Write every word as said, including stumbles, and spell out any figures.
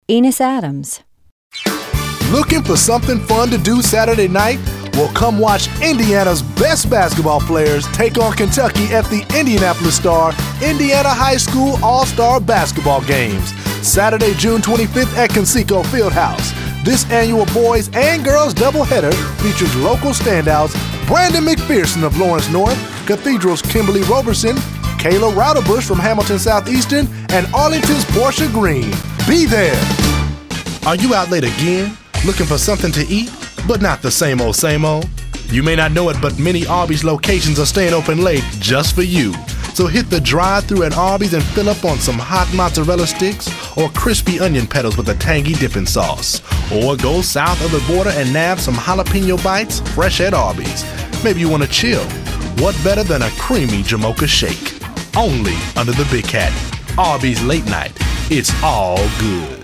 Enos Adams. Looking for something fun to do Saturday night? Well, come watch Indiana's best basketball players take on Kentucky at the Indianapolis Star Indiana High School All-Star Basketball Games, Saturday, June twenty-fifth at Conseco Fieldhouse. This annual boys and girls doubleheader features local standouts Brandon McPherson of Lawrence North, Cathedral's Kimberly Roberson, Kayla Routerbush from Hamilton Southeastern, and Arlington's Portia Green. Be there! Are you out late again, looking for something to eat, but not the same old same old? You may not know it, but many Arby's locations are staying open late just for you. So hit the drive-thru at Arby's and fill up on some hot mozzarella sticks or crispy onion petals with a tangy dipping sauce. Or go south of the border and nab some jalapeno bites fresh at Arby's. Maybe you want to chill. What better than a creamy Jamocha shake? Only under the Big Cat. Arby's Late Night. It's all good.